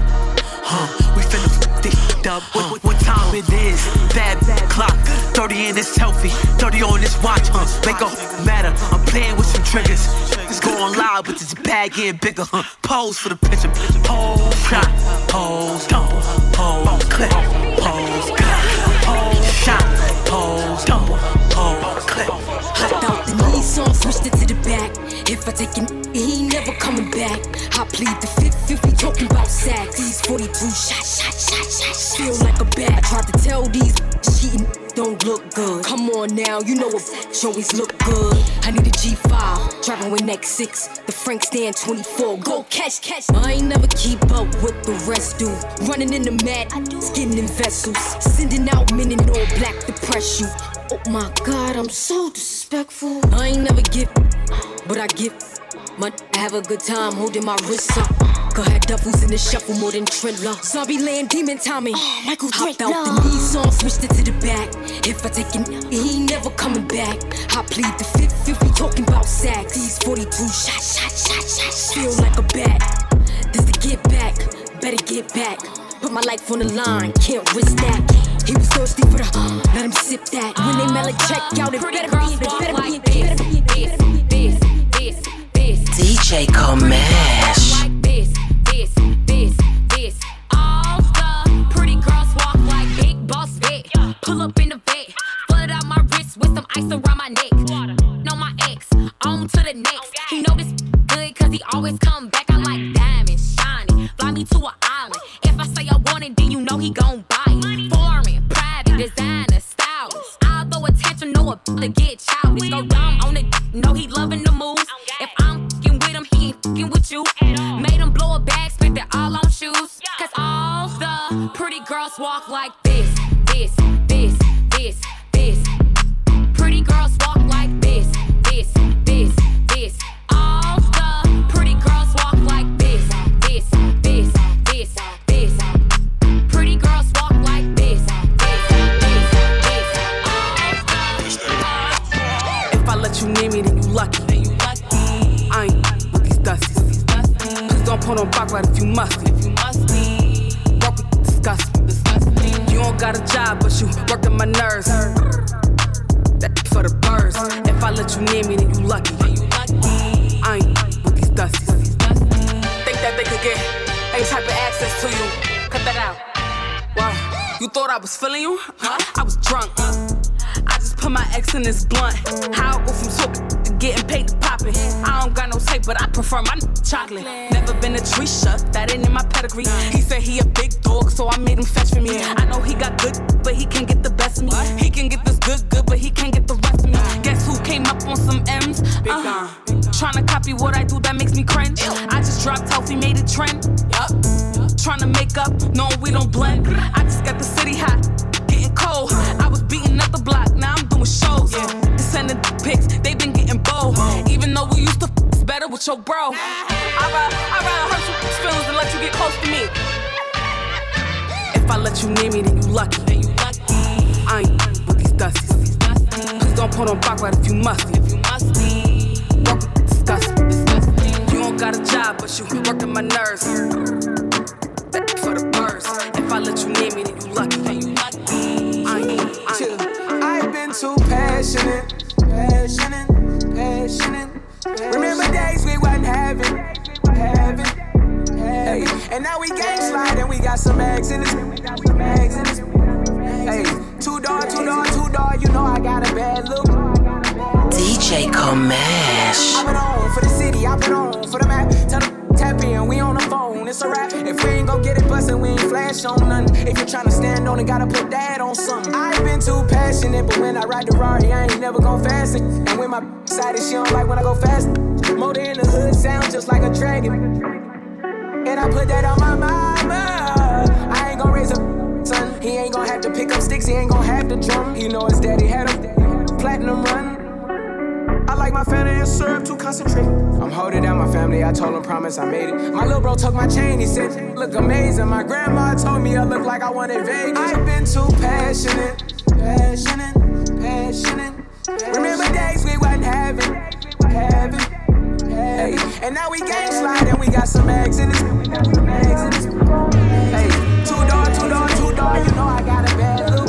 huh? We finna f this up, huh? What, what time it is? Bad, bad clock. thirty and it's healthy, thirty on this watch, huh? Make a matter, I'm playing with some triggers. It's going live, but this bag getting bigger, huh? Pose for the picture, pose, shot, pose, double, pose, clip, pose, pose, shot, pose, double, pose, clip. Hopped out the knee song, switched it to the back. If I take him, he ain't never coming back. I plead the fifth, if we talking about sacks. These forty-two shots, shot, shot, shot, feel like a bat. I tried to tell these cheating don't look good. Come on now, you know what always look good. I need a G five, driving with neck six. The Frank stand twenty-four, go catch, catch. I ain't never keep up with the rest do. Running in the mat, skinning in vessels. Sending out men in all black to press you. Oh my God, I'm so disrespectful. I ain't never give, but I give. My have a good time holding my wrists up. Go ahead, duffels in the shuffle more than Triller. Zombie land, demon Tommy. Oh, Michael Drake, hopped out the knee song, switched it to the back. If I take him, he ain't never coming back. I plead the fifth if we talking about sacks. These forty-two shots, shot, shot, shot, feel like a bat. This to get back, better get back. Put my life on the line, can't risk that. He was thirsty for the, let him sip that. When they mail a check out, it better be, it better be, it better be, it better be, this, this, this. D J Comesh. Like this, this, this, this. All the pretty girls walk like Big Boss Vic. Pull up in the vet, flood out my wrist with some ice around my neck. Know my ex, on to the next. He know this good cause he always come back. I like diamonds, shiny, fly me to an island. If I say I want it, then you know he gon' buy it. Foreign, private, designer, stylish. I'll throw attention, know a to get childish. Go dumb on it, know he loving the moves. If I'm f***ing with him, he ain't f***ing with you. Made him blow a bag, spent it all on shoes. Cause all the pretty girls walk like this, this, this, this, this. Pretty girls walk like this, this, this, this. All the pretty girls walk like this, this, this, this, this. Pretty girls walk like this, this, this, this. If I let you near me, then you lucky. Then you lucky. I ain't with these dusties. Please don't put on back right if you must. If you must be. Work with disgusting. disgusting. You don't got a job, but you working my nerves. That for the birds. If I let you near me, then you lucky. Then you lucky. I ain't with these dusties. Think that they could get any type of access to you? Cut that out. Why? You thought I was feeling you? Huh? I was drunk. I just put my ex in this blunt. How I go from talking to getting paid to poppin'. I don't got no tape, but I prefer my chocolate. Never been a Trisha, that ain't in my pedigree. He said he a big dog, so I made him fetch for me. I know he got good, but he can't get the best of me. He can get this good, good, but he can't get the rest of me. Guess who came up on some M's? Uh, Tryna copy what I do, that makes me cringe. I just dropped off, he made it trend. Tryna make up, knowing we don't blend. I just got the city hot, getting cold. I was beating up the block, now I'm doing shows. Yeah. Sending pics, they been getting bold. Even though we used to f*** it's better with your bro. I'd rather, I'd rather hurt your feelings than let you get close to me. If I let you near me, then you lucky. Then you lucky. I ain't with these dusties. Please don't put on back right if you must. If you must be. Work with disgusting. disgusting. You don't got a job, but you working my nerves. That for the birds. If I let you near me, then you lucky. Then you lucky. I ain't, I ain't. I've been too passionate, passionate, passionate. Remember days we wasn't having, having, having. And now we gang slide and we got some eggs in this, eggs in this. Hey, two door, two door, two door. You know I got a bad look. D J Comesh. I've been on for the city, I've been on for the map. Tell them tap in, we on the phone, it's a wrap. If we ain't gon' get it bustin', we ain't flash on nothing. If you're tryna stand on it, gotta put that on something. I ain't been too passionate, but when I ride the Rari, I ain't never gon' fast it. And when my side is, she don't like when I go fast. Motor in the hood, sound just like a dragon. And I put that on my mama. I ain't gon' raise a son. He ain't gon' have to pick up sticks, he ain't gon' have to drum. You know his daddy had a platinum run. I like my family and syrup too concentrated. I'm holding down my family, I told him promise I made it. My little bro took my chain, he said, look amazing. My grandma told me I look like I wanted Vegas. I've been too passionate, passionate, passionate. Remember days we wasn't having, having, hey. And now we gang slide and we got some eggs in this, eggs in this. Hey, two door, two door, two door, you know I got a bad loop.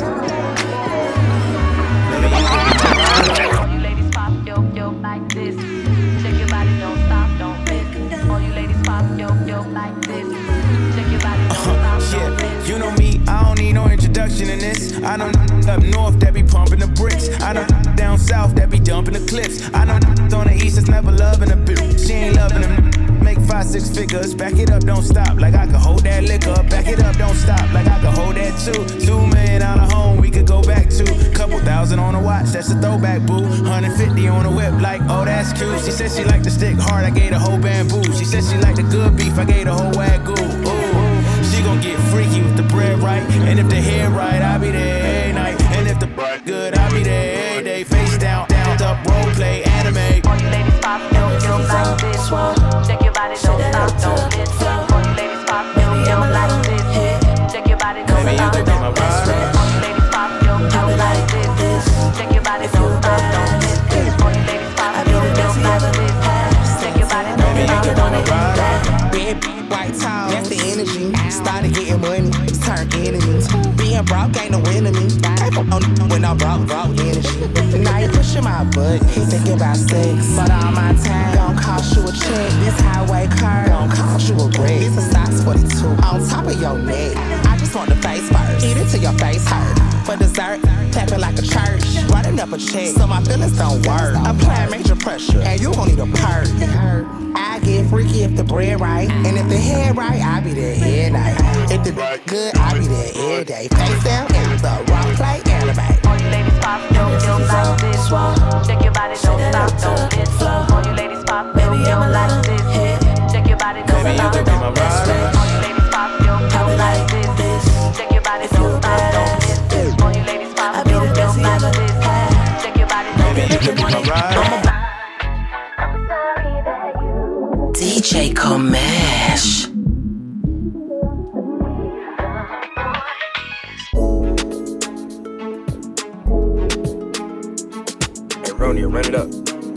Like this, check your body, don't stop, don't miss. All you ladies pop, yo, yo, like this. Check your body, don't stop, don't miss. You know me, I don't need no introduction in this. I know up north that be pumping the bricks. I know down south that be dumping the clips. I know on the east that's never loving a bitch. She ain't loving them. Make five, six figures. Back it up, don't stop. Like I can hold that liquor. Back it up, don't stop. Like I can hold that too. Two million out of home, we could go back to. Couple thousand on a watch, that's a throwback, boo. one hundred fifty on a whip, like, oh, that's cute. She said she liked the stick hard, I gave the whole bamboo. She said she liked the good beef, I gave the whole wagyu. Ooh, she gon' get freaky with the bread right. And if the hair right, I'll be there every night. And if the bread good, I'll be there every day. Face down, down, up, role play, anime. All you ladies pop, yo, yo, like this. Check your body, don't stop, don't miss. All you ladies pop, yo, yo, like this. Check your body, don't stop, don't miss. All you ladies pop, yo, yo, like this. Check your body, don't stop, don't miss. All you ladies pop, yo, yo, like this. Check your body, don't stop, don't miss. Red, white towel, that's the energy. Started getting money, turn enemies. Being broke ain't no enemy. I fuck on when I'm broke, broke energy. Now you pushing my butt, thinking about sex. But all my time don't cost you a check. This highway car don't cost you a break. This a size forty-two on top of your neck. I just want the face first, eat it till your face hurt. For dessert, tapping like a church, running up a check so my feelings don't work. Applying major pressure, and you gon' need a perk. I get freaky if the bread right, and if the head right, I be there every night. If the good, I be there every day. Face down in the wrong play, anime. All you ladies pop, yo, yo, like this. Check your body, don't stop, don't miss. All you ladies pop, yo, yo, like this. Check your body, don't stop, don't miss. All you ladies pop, yo, yo, like this. Check your body, don't stop, don't miss. All you ladies pop, yo, yo, like this. Check your body, don't stop. D J Comash. Hey, Ronia, run it up.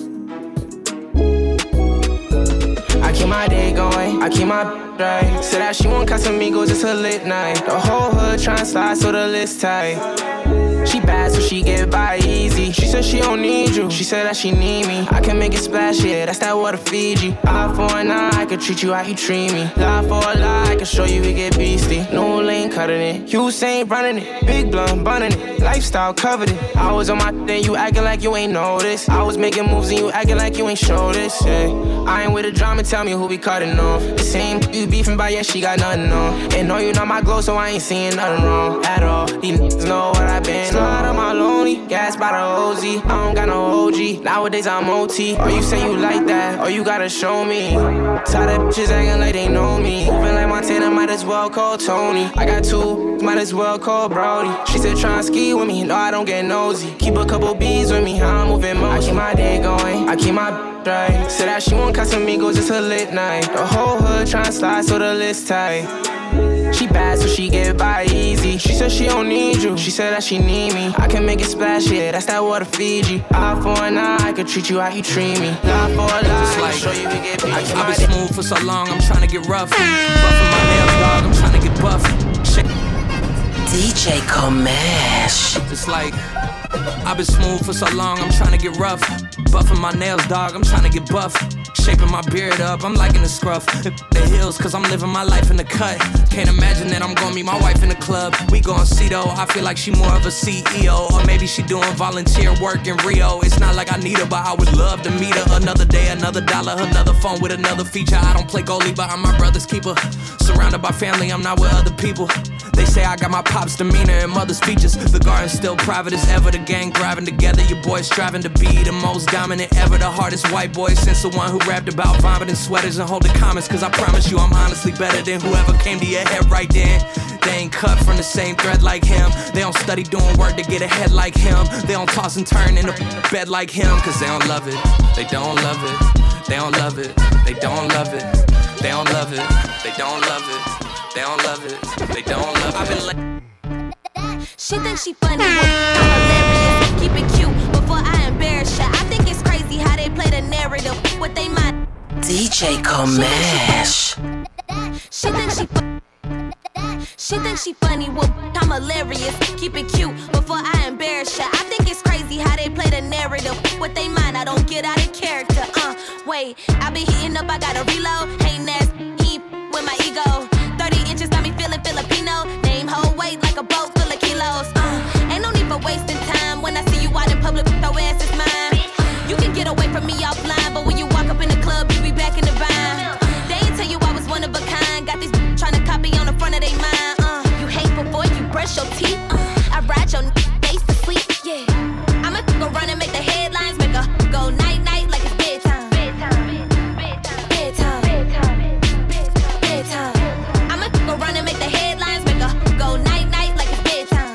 I keep my day going, I keep my right. Said that she want Casamigos, it's a lit night. The whole hood tryna slide so the list tight. She bad so she get by easy. She said she don't need you, she said that she need me. I can make it splash, yeah, that's that water Fiji. Eye for an eye, I can treat you how you treat me. Lie for a lie, I can show you we get beastie. No lane cutting it, Usain running it. Big blunt bunning it, lifestyle covered it. I was on my thing, you acting like you ain't noticed. I was making moves and you acting like you ain't show this, yeah. I ain't with the drama, tell me who be cutting off. The same you beefing by, yeah, she got nothing on. And know you not my glow, so I ain't seeing nothing wrong at all. These niggas know what I been Slide on my lonely, gas by the O Z. I don't got no O G, nowadays I'm O T. Or you say you like that, or you gotta show me. Tired of bitches acting like they know me. Moving like Montana, might as well call Tony. I got two, might as well call Brody. She said try and ski with me, no I don't get nosy. Keep a couple bees with me, how I'm moving motion. I keep my day going, I keep my right. Said that she want Casamigos, it's a lit night. The whole hood tryna slide so the list tight. She bad so she get by easy. She said she don't need you, she said that she need me. I can make it splash, yeah, that's that water Fiji. Eye for an eye, I can treat you how you treat me. Lie for a lie, like, show you we get beat. I've been smooth for so long, I'm tryna get rough. Buffing my nails, dog, I'm tryna get buff. Shit. D J Comash. It's like I've been smooth for so long, I'm tryna get rough. Buffing my nails, dog, I'm tryna get buff. Shaping my beard up, I'm liking the scruff. The hills, cause I'm living my life in the cut. Can't imagine that I'm gonna meet my wife in the club. We gon' see though, I feel like she more of a C E O. Or maybe she doing volunteer work in Rio. It's not like I need her, but I would love to meet her. Another day, another dollar, another phone with another feature. I don't play goalie, but I'm my brother's keeper. Surrounded by family, I'm not with other people. They say I got my pop's demeanor and mother's features. The garden's still private as ever, the gang thriving together. Your boy striving to be the most dominant ever. The hardest white boy since the one who rapped about vomiting sweaters and holding comments. Cause I promise you I'm honestly better than whoever came to your head right then. They ain't cut from the same thread like him. They don't study doing work to get ahead like him. They don't toss and turn in the bed like him. Cause they don't love it, they don't love it. They don't love it, they don't love it. They don't love it, they don't love it. They don't love it, they don't love it. I've been like she thinks she funny, I'm hilarious. Keep it cute before I embarrass ya. I think it's crazy how they play the narrative. What they mind. D J Comesh. She thinks she She thinks she funny, well, I'm hilarious. Keep it cute before I embarrass ya. I think it's crazy how they play the narrative. What they mind, I don't get out of character. Uh, wait, I been hitting up, I gotta reload. Ain't nasty, he with my ego. thirty inches got me feeling Filipino. Name whole weight like a boat full of kilos. Uh, ain't no need for wasting time. When I see you out in public, throw ass is mine. You can get away from me offline, but when you walk up in the club, you be back in the vine. They ain't tell you I was one of a kind. Got these trying to copy on the front of they mind. Uh, you hate before you brush your teeth. Uh, I ride your face to sleep. Yeah, I'ma go run and make the headlines. Make her go night night like it's bedtime. Bedtime, bedtime, bedtime, bedtime. I'ma go run and make the headlines. Make her go night night like it's bedtime.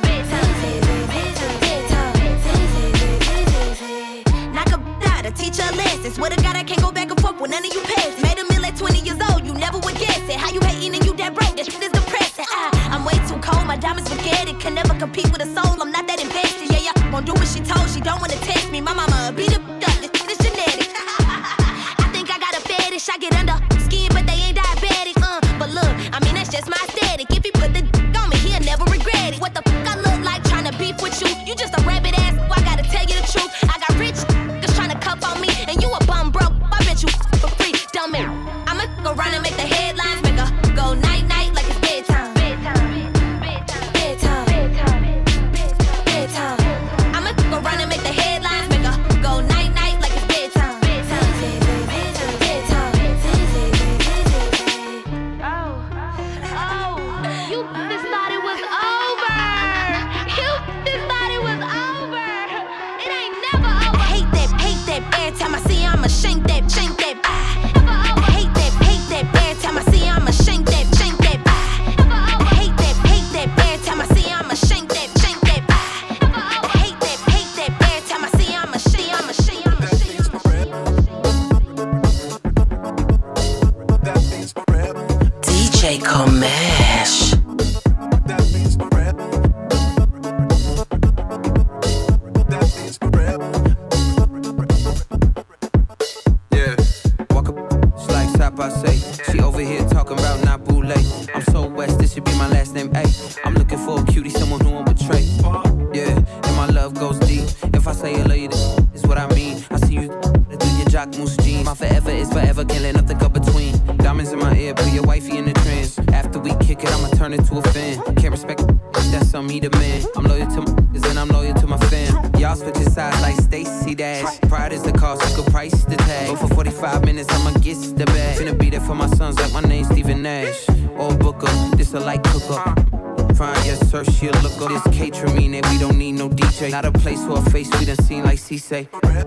Knock a out to teach her lessons. Swear to God I can't go back and forth with none of you peasants. Made a meal at twenty years old, you never would guess it. How you hating and you that broke? This shit is depressing. Ah, I'm way too cold, my diamonds spaghetti. Can never compete with a soul, I'm not that invested. Yeah, yeah, won't do what she told, she don't wanna test me. My mama beat up, this shit is genetic. I think I got a fetish, I get under skin, but they ain't diabetic. Uh, but look, I mean that's just my aesthetic. If he put the on me, he'll never regret it. What the fuck I look like trying to beef with you? You just a rabbit ass, I gotta tell you the truth. I got rich just trying to cuff on me, and you a bum broke. I bet you for free, dumb it. I'ma go run and make the headlines, make her go night night like it's bedtime. Bedtime, bedtime, bedtime, bedtime. I'ma go run and make the headlines, make her go night night like it's bedtime. Bedtime, bedtime. Oh, oh, you just thought it was over. You just thought it was over. It ain't never over. I hate that, hate that. Every time I see I'ma shank that, shank that. I hate that, hate that. Every time I see I'ma shank that, shank that. I hate that, hate that. Every time I see I'ma shank that, shank that. I hate that, hate that. Every time I see I'ma see I'ma see I'ma D J Comesh. Yeah, walk up, it's like stop, I say. She over here talking about Nabule. I'm so west, this should be my last name. Ay, I'm looking for a cutie, someone who won't betray. Yeah, and my love goes deep. If I say I love you, this is what I mean. I see you through your jock moose jeans. My forever is forever, can't let nothing go between. Diamonds in my ear, put your wifey in the trance. After we kick it, I'ma turn it to a fan. Can't respect it, that's something he demand. I'm loyal to my and I'm loyal to my fam. Y'all switching sides like Stacey Dash. Pride is the cost, you could price the tag. Go for forty-five minutes, I'ma get the bag. Finna be there for my sons like my name's Stephen Nash. Or Booker, this a light cooker. Fine, yes sir, she'll look up. This catering mean that we don't need no D J. Not a place or a face we done seen like C say.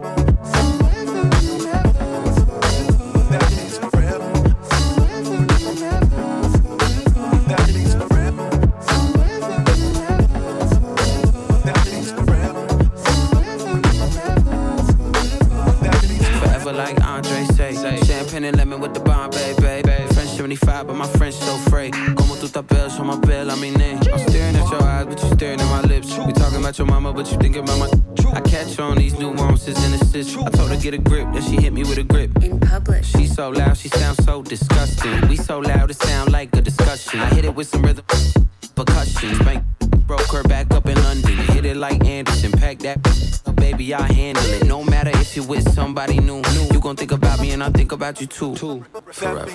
Like Andre say, champagne and lemon with the Bombay, baby. French seventy-five, but my French so frayed. Como tu tapel, on my bell, I mean name. I'm staring at your eyes, but you staring at my lips. We talking about your mama, but you thinking about my. I catch on these nuances and assists. I told her get a grip, then she hit me with a grip. In public. She so loud, she sounds so disgusting. We so loud, it sound like a discussion. I hit it with some rhythm, percussion. Spank, broke her back up in London. Hit it like Anderson, pack that. Baby, I handle it. No matter if you're with somebody new, you gon' think about me and I think about you too. Forever.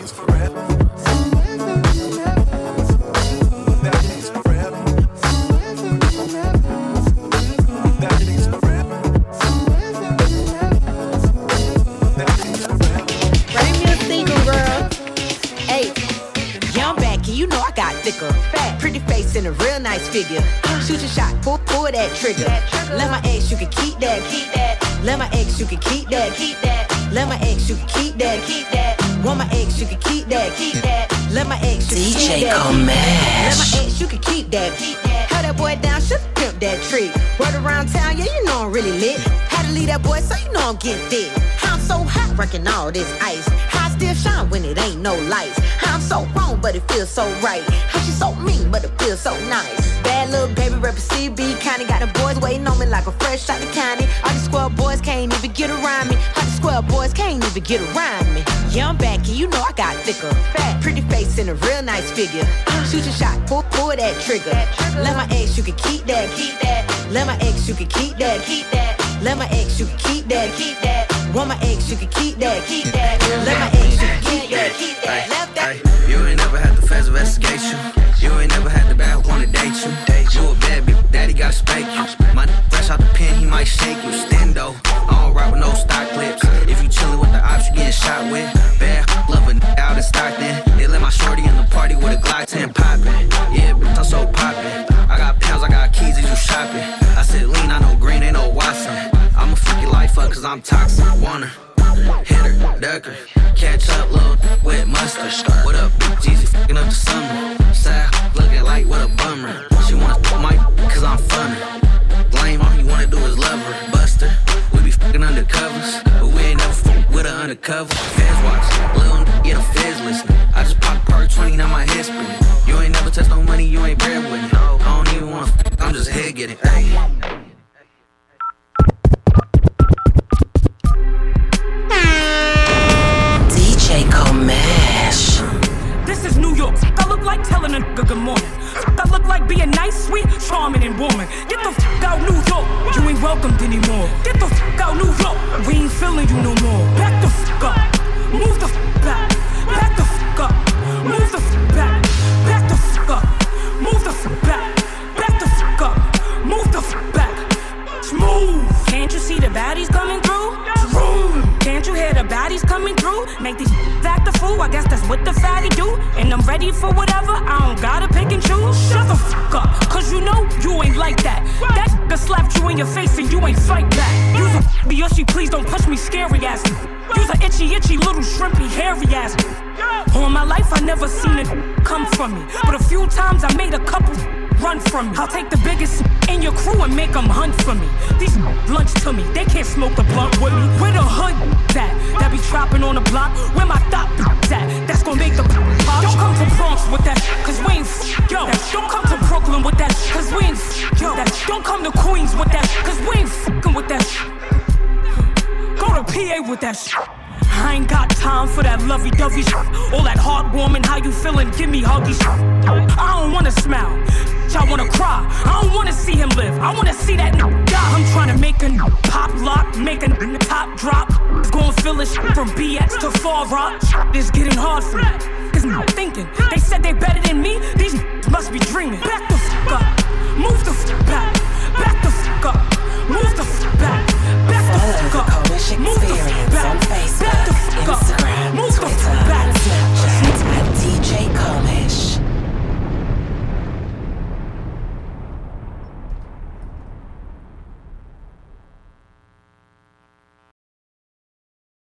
Bring me a single, girl. Hey, young back, and you know I got thicker. Pretty face and a real nice figure. Shoot your shot, pull, pull that trigger. Let my ex, you can keep that, keep that. Let my ex, you can keep that, keep that. Let my ex, you can keep that, keep that. Want my ex, you can keep that, keep that. Let my ex, you D J keep that. Comash. Let my ex, you can keep that. Held that boy down, should pimp that trick. Word around town, yeah, you know I'm really lit. Had to leave that boy, so you know I'm getting thick. How I'm so hot, wrecking all this ice. How I still shine when it ain't no lights. How I'm so wrong, but it feels so right. How she so mean, but it feels so nice. Bad little baby rapper C B County. Got the boys waiting on me like a fresh out the county. All these square boys can't even get around me. All these square boys can't even get around me. Yeah, I'm back and you know I got thicker. Fat, pretty face and a real nice figure. Shoot your shot, pull, pull that trigger. Let my ex, you can keep that, keep that. Let my ex, you can keep that, keep that. Let my ex, you can keep that, keep that. Want my ex, you can keep that, keep that. Let my ex, you can keep that, keep that. Left that. You ain't never had the fast investigation. You ain't never had the bad wanna date you. You a bad bitch, daddy gotta spank you. My fresh out the pen, he might shake you. Stendo, I don't ride with no stock clips. If you chillin' with the ops, you getting shot with. Bad love a out in Stockton. They let my shorty in the party with a Glock ten poppin'. Yeah, bitch, I'm so poppin'. I got pounds, I got keys, is you shopping? I said lean, I know green, ain't no Watson. I'ma fuck your life up cause I'm toxic. Wanna hit her, duck her, catch up, little with mustard. What up, bitch? Easy fucking up the summer. Sad, looking like what a bummer. She wanna fuck my cause I'm funny. Lame, all he wanna do is love her. Buster, we be fucking undercovers, but we ain't never fuck with her undercover. Feds watch, little get a feds listen. I just popped a perk twenty, now my head spinning. You ain't never touched no money, you ain't bread with it. I don't even wanna fuck, I'm just head getting. Ay. D J Comash. This is New York. I look like telling a nigga good morning. I look like being nice, sweet, charming, and warming. Get the f out, New York. You ain't welcomed anymore. Get the f out, New York. We ain't feeling you no more. Back the f up. Move the f back. Back the f up. Move the f back. Back the f up. Move the f back. Back the f up. Move the f back. Smooth. Can't you see the baddies coming through? Vroom. Can't you hear the baddies coming through? Make these act the fool, I guess that's what the fatty do. And I'm ready for whatever, I don't gotta pick and choose. Shut the f up, cause you know you ain't like that. That nigga slapped you in your face and you ain't fight back. Use a Biyoshi, please don't push me, scary ass. Use a itchy, itchy, little shrimpy, hairy ass. All my life I never seen it come from me, but a few times I made a couple run from me. I'll take the biggest in your crew and make them hunt for me. These lunch to me, they can't smoke the blunt with me. Where the hood at? That be trapping on the block. Where my thought at? That's gonna make the pop. Don't come to Bronx with that, cause we ain't f- yo. Don't come to Brooklyn with that, cause we ain't f- yo. Don't come to Queens with that, cause we ain't f***ing with that. Go to P A with that shit. I ain't got time for that lovey-dovey shit. All that heartwarming, how you feeling, give me huggy shit. I don't wanna smile, I wanna cry. I don't wanna see him live, I wanna see that n***a die. I'm trying to make a n***a pop lock, make a n***a top drop. It's gonna feel this shit from B X to Far Rock. It's getting hard for me, cause n***a thinking. They said they better than me, these n***a must be dreaming. Back the f*** up, move the f*** back. Back the f*** up, move the f*** back. Back the f*** up, move the f*** back.